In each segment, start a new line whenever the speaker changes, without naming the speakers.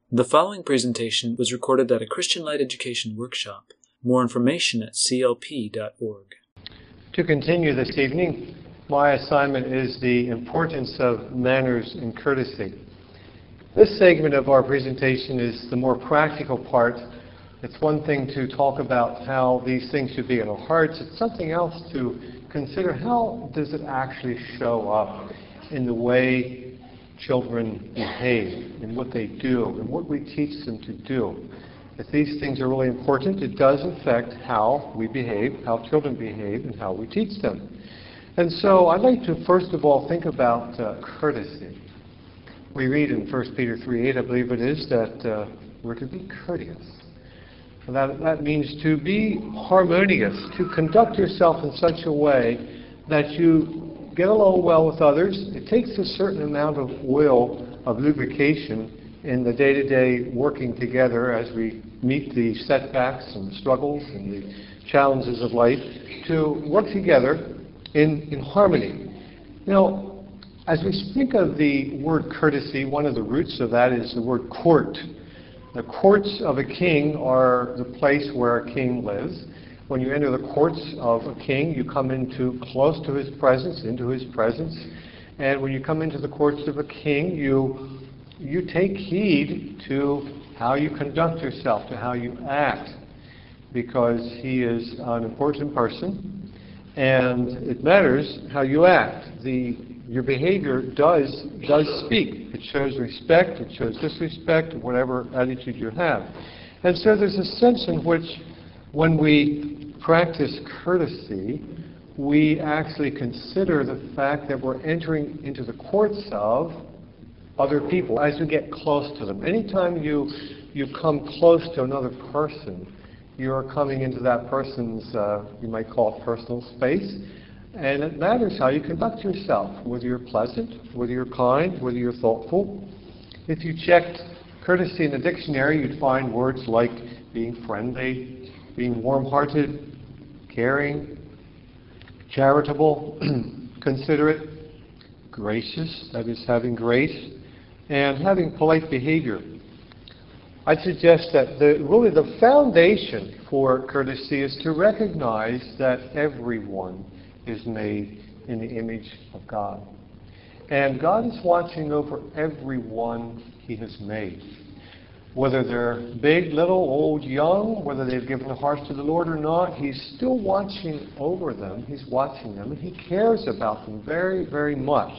The following presentation was recorded at a Christian Light Education workshop. More information at clp.org.
To continue this evening, my assignment is the importance of manners and courtesy. This segment of our presentation is the more practical part. It's one thing to talk about how these things should be in our hearts. It's something else to consider how does it actually show up in the way children behave, in what they do, and what we teach them to do. If these things are really important, it does affect how we behave, how children behave, and how we teach them. And so I'd like to first of all think about courtesy. We read in 1 Peter 3:8, I believe it is, that we're to be courteous. And that means to be harmonious, to conduct yourself in such a way that you get along well with others. It takes a certain amount of will, of lubrication in the day-to-day working together as we meet the setbacks and struggles and the challenges of life to work together in harmony. You know, as we speak of the word courtesy, one of the roots of that is the word court. The courts of a king are the place where a king lives. When you enter the courts of a king, you come into close to his presence, into his presence. And when you come into the courts of a king, you take heed to how you conduct yourself, to how you act, because he is an important person, and it matters how you act. Your behavior does speak. It shows respect, it shows disrespect, whatever attitude you have. And so there's a sense in which when we practice courtesy, we actually consider the fact that we're entering into the courts of other people as we get close to them. Anytime you come close to another person, you're coming into that person's, you might call it personal space, and it matters how you conduct yourself, whether you're pleasant, whether you're kind, whether you're thoughtful. If you checked courtesy in the dictionary, you'd find words like being friendly, being warm-hearted, caring, charitable, considerate, gracious, that is having grace, and having polite behavior. I'd suggest that really the foundation for courtesy is to recognize that everyone is made in the image of God. And God is watching over everyone He has made. Whether they're big, little, old, young, whether they've given their hearts to the Lord or not, He's still watching over them. He's watching them, and He cares about them very, very much.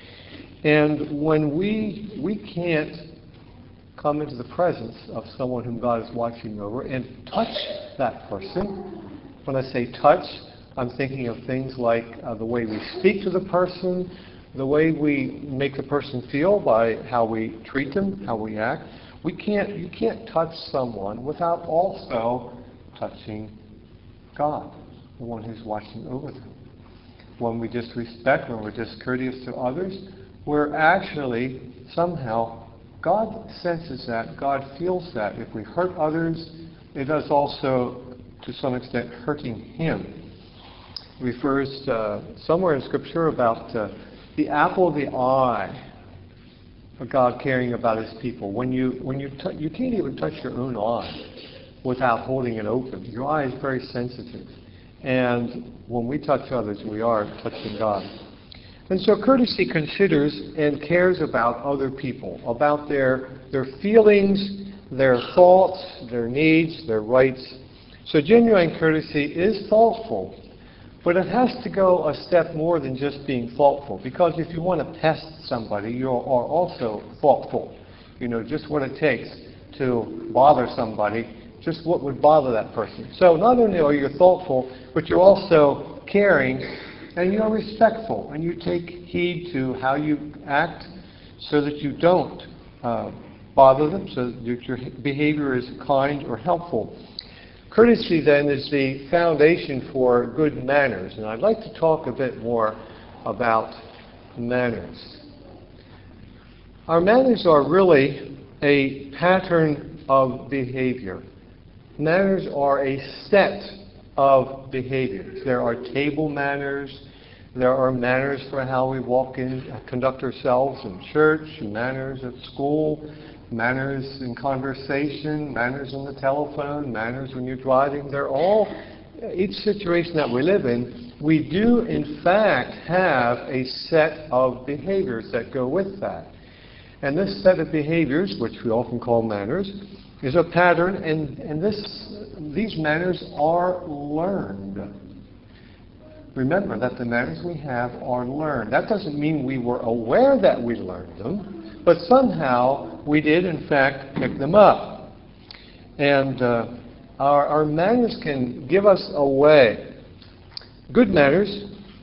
And when we can't come into the presence of someone whom God is watching over and touch that person, when I say touch, I'm thinking of things like the way we speak to the person, the way we make the person feel by how we treat them, how we act. You can't touch someone without also touching God, the one who's watching over them. When we disrespect, when we're discourteous to others, we're actually somehow, God senses that, God feels that. If we hurt others, it is also, to some extent, hurting Him. It refers somewhere in Scripture about the apple of the eye, for God caring about His people. When you can't even touch your own eye without holding it open. Your eye is very sensitive. And when we touch others, we are touching God. And so courtesy considers and cares about other people, about their feelings, their thoughts, their needs, their rights. So genuine courtesy is thoughtful. But it has to go a step more than just being thoughtful, because if you want to pest somebody, you are also thoughtful. You know just what it takes to bother somebody, just what would bother that person. So not only are you thoughtful, but you're also caring, and you're respectful, and you take heed to how you act so that you don't bother them, so that your behavior is kind or helpful. Courtesy, then, is the foundation for good manners, and I'd like to talk a bit more about manners. Our manners are really a pattern of behavior. Manners are a set of behaviors. There are table manners, there are manners for how we walk in, conduct ourselves in church, manners at school, manners in conversation, manners on the telephone, manners when you're driving. They're all, each situation that we live in, we do in fact have a set of behaviors that go with that. And this set of behaviors, which we often call manners, is a pattern, and these manners are learned. Remember that the manners we have are learned. That doesn't mean we were aware that we learned them, but somehow we did, in fact, pick them up. And our manners can give us away. Good manners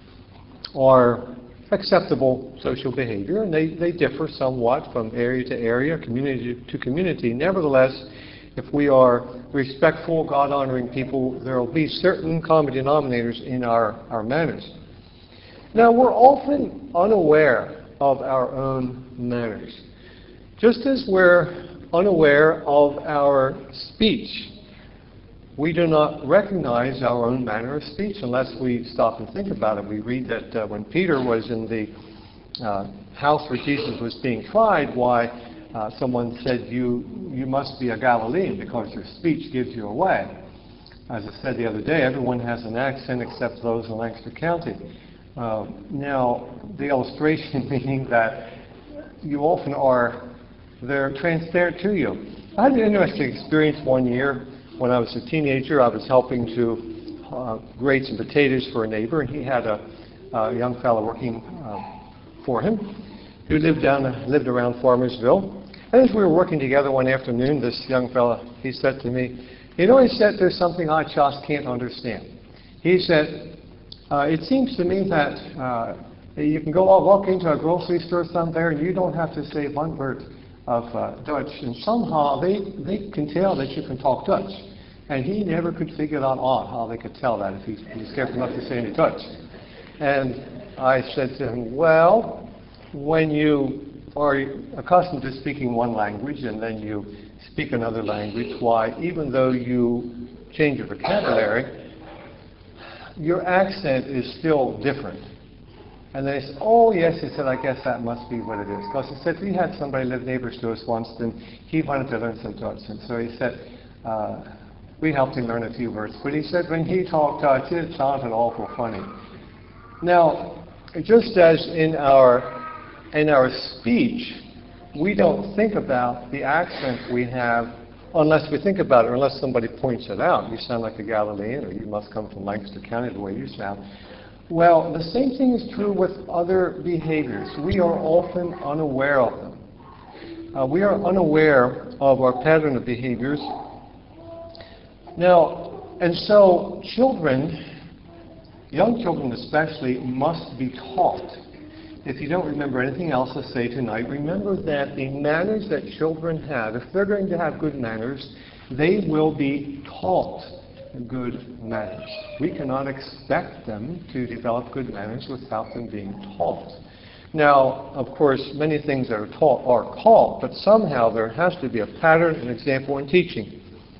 are acceptable social behavior, and they differ somewhat from area to area, community to community. Nevertheless, if we are respectful, God-honoring people, there will be certain common denominators in our manners. Now, we're often unaware of our own manners, just as we're unaware of our speech. We do not recognize our own manner of speech unless we stop and think about it. We read that when Peter was in the house where Jesus was being tried, why someone said, you must be a Galilean because your speech gives you away. As I said the other day, everyone has an accent except those in Lancaster County. Now, the illustration meaning that you often they're transparent to you. I had an interesting experience one year when I was a teenager. I was helping to grate some potatoes for a neighbor, and he had a young fellow working for him who lived around Farmersville. And as we were working together one afternoon, this young fellow, he said to me, he said, there's something I just can't understand. He said, it seems to me that you can walk into a grocery store somewhere and you don't have to say one word of Dutch, and somehow they can tell that you can talk Dutch. And he never could figure it out how they could tell that if he's careful enough to say any Dutch. And I said to him, well, when you are accustomed to speaking one language and then you speak another language, why, even though you change your vocabulary, your accent is still different. And then he said, oh yes, he said, I guess that must be what it is. Because he said, we had somebody live neighbors to us once, and he wanted to learn some Dutch. And so he said, we helped him learn a few words. But he said when he talked Dutch, it sounded awful funny. Now, just as in our speech, we don't think about the accent we have unless we think about it, or unless somebody points it out. You sound like a Galilean, or you must come from Lancaster County the way you sound. Well, the same thing is true with other behaviors. We are often unaware of them. We are unaware of our pattern of behaviors. Now, and so children, young children especially, must be taught. If you don't remember anything else to say tonight, remember that the manners that children have, if they're going to have good manners, they will be taught good manners. We cannot expect them to develop good manners without them being taught. Now, of course, many things that are taught are but somehow there has to be a pattern, an example in teaching.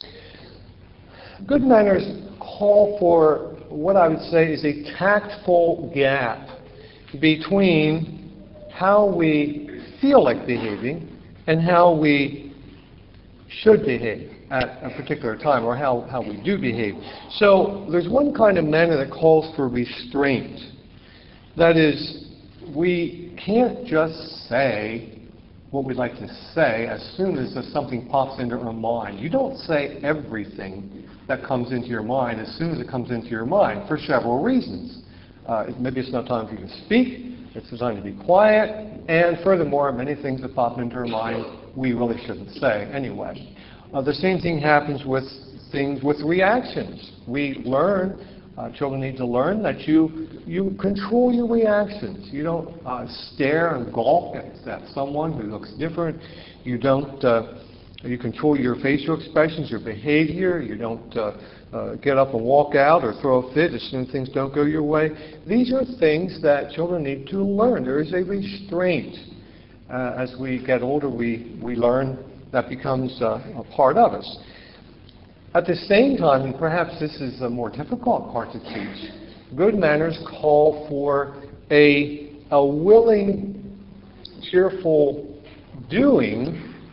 Good manners call for what I would say is a tactful gap between how we feel like behaving and how we should behave at a particular time, or how we do behave. So there's one kind of manner that calls for restraint. That is, we can't just say what we'd like to say as soon as something pops into our mind. You don't say everything that comes into your mind as soon as it comes into your mind, for several reasons. Maybe it's not time for you to speak, it's the time to be quiet, and furthermore, many things that pop into our mind we really shouldn't say anyway. The same thing happens with things, with reactions. We learn, children need to learn that you control your reactions. You don't stare and gawk at someone who looks different. You don't. You control your facial expressions, your behavior. You don't get up and walk out or throw a fit as soon as things don't go your way. These are things that children need to learn. There is a restraint. As we get older, we learn that becomes a part of us. At the same time, and perhaps this is a more difficult part to teach, good manners call for a willing, cheerful doing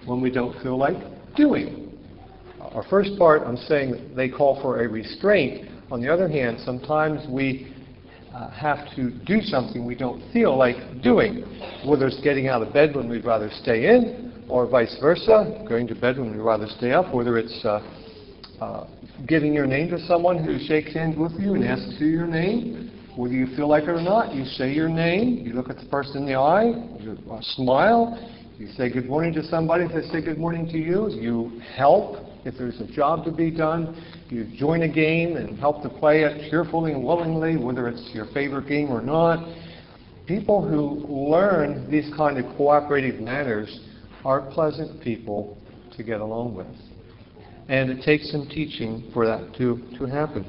when we don't feel like doing. Our first part, I'm saying that they call for a restraint. On the other hand, sometimes we have to do something we don't feel like doing, whether it's getting out of bed when we'd rather stay in, or vice versa, going to bed when we'd rather stay up, whether it's giving your name to someone who shakes hands with you and asks you your name. Whether you feel like it or not, you say your name, you look at the person in the eye, you smile, you say good morning to somebody, if they say good morning to you, you help if there's a job to be done, you join a game and help to play it cheerfully and willingly, whether it's your favorite game or not. People who learn these kind of cooperative manners are pleasant people to get along with. And it takes some teaching for that to happen.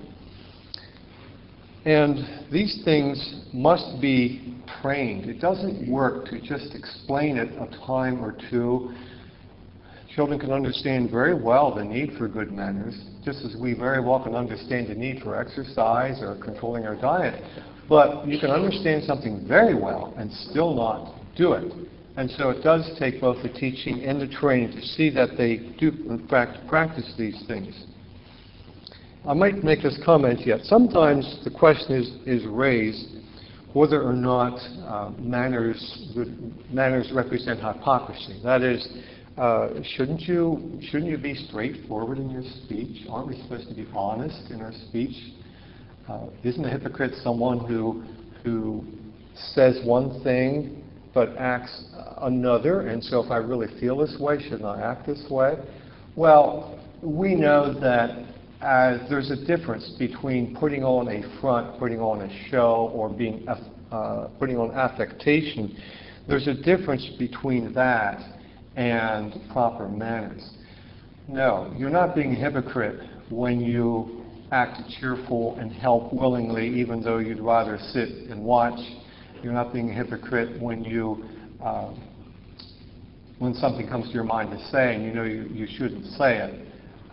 And these things must be trained. It doesn't work to just explain it a time or two. Children can understand very well the need for good manners, just as we very well can understand the need for exercise or controlling our diet. But you can understand something very well and still not do it. And so it does take both the teaching and the training to see that they do, in fact, practice these things. I might make this comment yet. Sometimes the question is raised whether or not manners represent hypocrisy. That is, shouldn't you be straightforward in your speech? Aren't we supposed to be honest in our speech? Isn't a hypocrite someone who says one thing but acts another? And so if I really feel this way, shouldn't I act this way? Well, we know that there's a difference between putting on a front, putting on a show, or putting on affectation. There's a difference between that and proper manners. No, you're not being a hypocrite when you act cheerful and help willingly, even though you'd rather sit and watch. You're not being a hypocrite when when something comes to your mind to say and you know you shouldn't say it.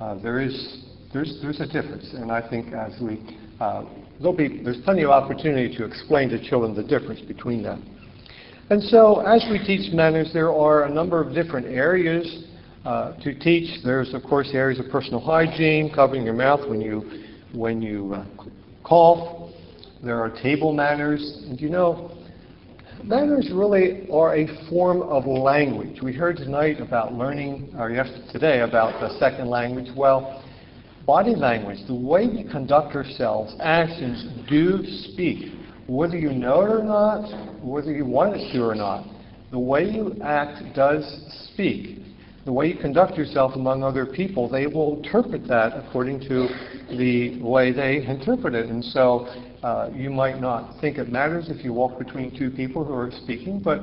There's a difference, and I think as there's plenty of opportunity to explain to children the difference between them. And so, as we teach manners, there are a number of different areas to teach. There's, of course, areas of personal hygiene, covering your mouth when you cough. There are table manners, and manners really are a form of language. We heard tonight about today about the second language. Well, body language, the way we conduct ourselves, actions do speak. Whether you know it or not, whether you want it to or not, the way you act does speak. The way you conduct yourself among other people, they will interpret that according to the way they interpret it. And so you might not think it matters if you walk between two people who are speaking, but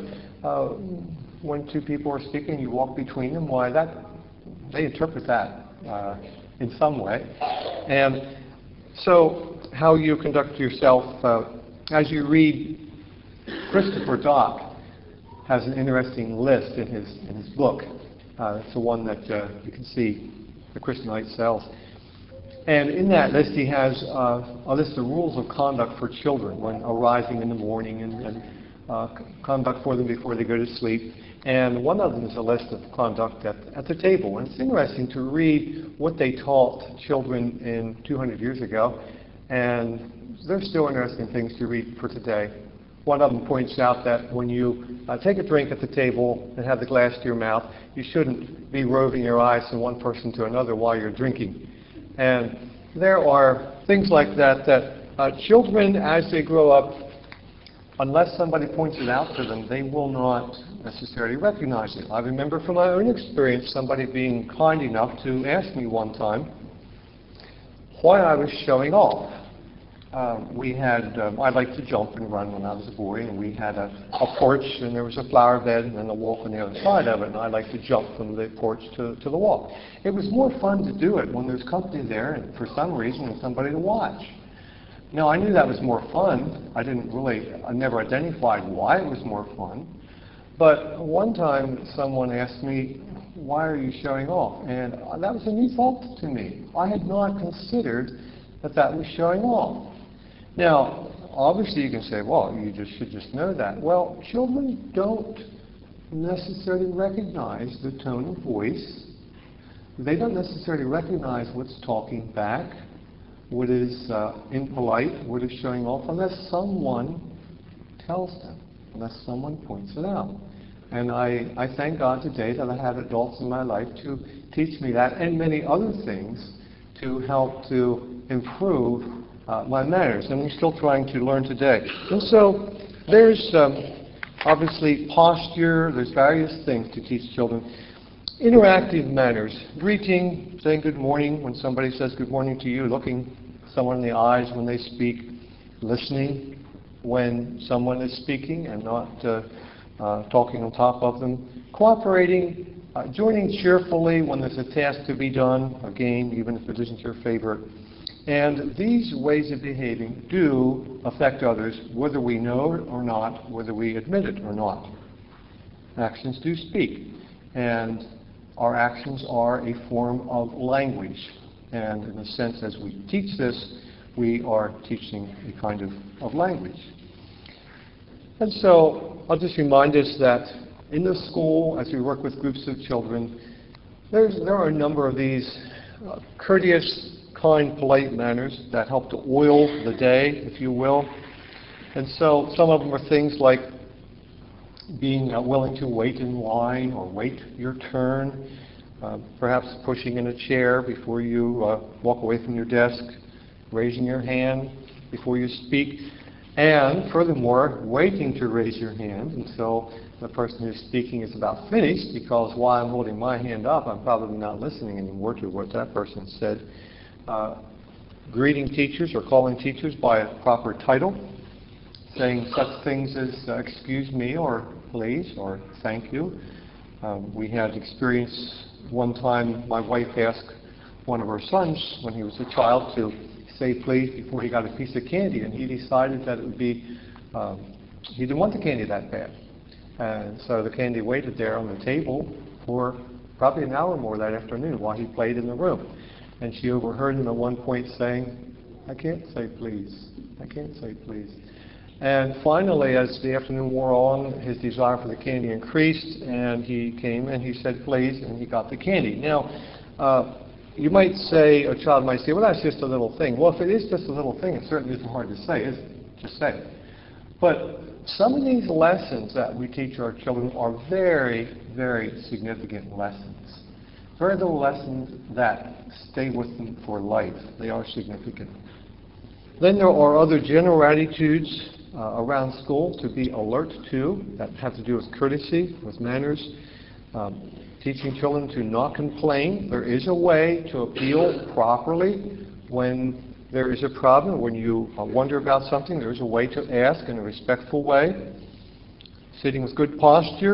when two people are speaking, you walk between them, they interpret that in some way. And so how you conduct yourself, as you read, Christopher Dock has an interesting list in his book. It's the one that you can see the Christian Light sells. And in that list he has a list of rules of conduct for children when arising in the morning and conduct for them before they go to sleep. And one of them is a list of conduct at the table. And it's interesting to read what they taught children in 200 years ago. And there's still interesting things to read for today. One of them points out that when you take a drink at the table and have the glass to your mouth, you shouldn't be roving your eyes from one person to another while you're drinking. And there are things like that children, as they grow up, unless somebody points it out to them, they will not necessarily recognize it. I remember from my own experience somebody being kind enough to ask me one time why I was showing off. I liked to jump and run when I was a boy, and we had a porch, and there was a flower bed, and then a walk on the other side of it, and I liked to jump from the porch to the walk. It was more fun to do it when there's company there, and for some reason, there's somebody to watch. Now, I knew that was more fun. I never identified why it was more fun. But one time, someone asked me, why are you showing off? And that was a new thought to me. I had not considered that was showing off. Now, obviously you can say, well, you should just know that. Well, children don't necessarily recognize the tone of voice. They don't necessarily recognize what's talking back, what is impolite, what is showing off, unless someone tells them, unless someone points it out. And I thank God today that I have adults in my life to teach me that and many other things to help to improve my manners. And we're still trying to learn today. And so there's obviously posture, there's various things to teach children. Interactive manners, greeting, saying good morning when somebody says good morning to you, looking someone in the eyes when they speak, listening when someone is speaking and not talking on top of them, cooperating, joining cheerfully when there's a task to be done, a game, even if it isn't your favorite. And these ways of behaving do affect others, whether we know it or not, whether we admit it or not. Actions do speak, and our actions are a form of language. And in a sense, as we teach this, we are teaching a kind of language. And so I'll just remind us that in the school, as we work with groups of children, there are a number of these courteous, kind, polite manners that help to oil the day, if you will. And so some of them are things like being willing to wait in line or wait your turn, perhaps pushing in a chair before you walk away from your desk, raising your hand before you speak, and furthermore, waiting to raise your hand until the person who's speaking is about finished, because while I'm holding my hand up, I'm probably not listening anymore to what that person said. Greeting teachers or calling teachers by a proper title, saying such things as excuse me or please or thank you. We had experience one time, my wife asked one of our sons when he was a child to say please before he got a piece of candy, and he decided that it would be, he didn't want the candy that bad. And so the candy waited there on the table for probably an hour more that afternoon while he played in the room. And she overheard him at one point saying, I can't say please, I can't say please. And finally, as the afternoon wore on, his desire for the candy increased, and he came and he said please, and he got the candy. Now, you might say, a child might say, well, that's just a little thing. Well, if it is just a little thing, it certainly isn't hard to say, is it? Just say it. But some of these lessons that we teach our children are very, very significant lessons. Very little lessons that stay with them for life. They are significant. Then there are other general attitudes around school to be alert to that have to do with courtesy, with manners. Teaching children to not complain. There is a way to appeal properly when there is a problem. When you wonder about something, there is a way to ask in a respectful way. Sitting with good posture.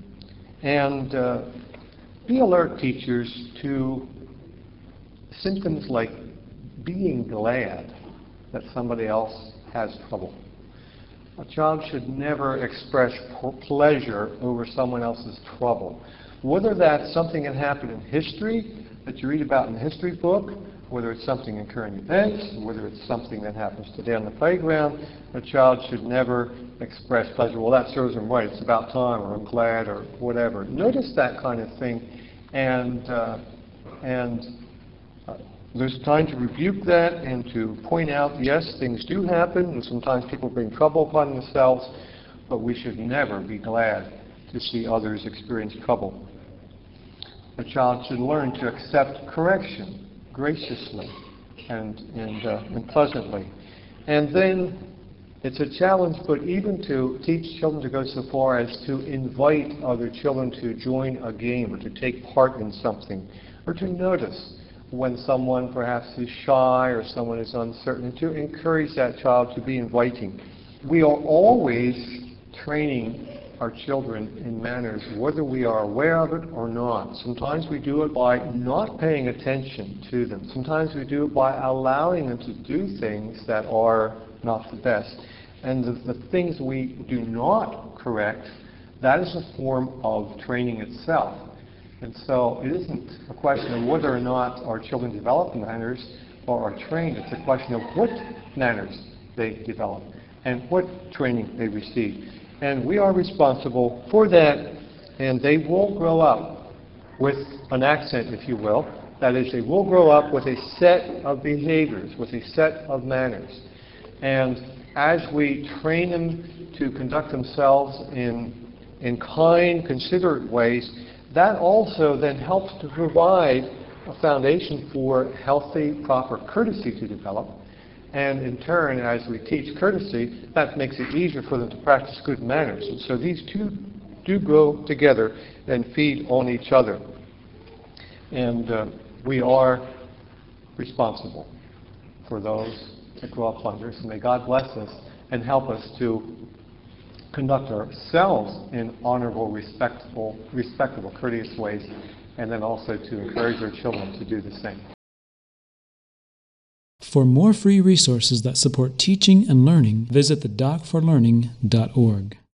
And be alert, teachers, to symptoms like being glad that somebody else has trouble. A child should never express pleasure over someone else's trouble. Whether that's something that happened in history that you read about in the history book, whether it's something in current events, whether it's something that happens today on the playground, a child should never express pleasure. Well, that serves him right. It's about time, or I'm glad, or whatever. Notice that kind of thing, and there's time to rebuke that and to point out, yes, things do happen, and sometimes people bring trouble upon themselves, but we should never be glad to see others experience trouble. A child should learn to accept correction graciously and pleasantly. And then it's a challenge, but even to teach children to go so far as to invite other children to join a game or to take part in something, or to notice when someone perhaps is shy or someone is uncertain, and to encourage that child to be inviting. We are always training our children in manners, whether we are aware of it or not. Sometimes we do it by not paying attention to them. Sometimes we do it by allowing them to do things that are not the best. And the things we do not correct, that is a form of training itself. And so it isn't a question of whether or not our children develop manners or are trained. It's a question of what manners they develop and what training they receive. And we are responsible for that. And they will grow up with an accent, if you will. That is, they will grow up with a set of behaviors, with a set of manners. And as we train them to conduct themselves in kind, considerate ways, that also then helps to provide a foundation for healthy, proper courtesy to develop. And in turn, as we teach courtesy, that makes it easier for them to practice good manners. And so these two do grow together and feed on each other. And we are responsible for those that grow up like this. And may God bless us and help us to conduct ourselves in honorable, respectable, courteous ways, and then also to encourage our children to do the same.
For more free resources that support teaching and learning, visit thedocforlearning.org.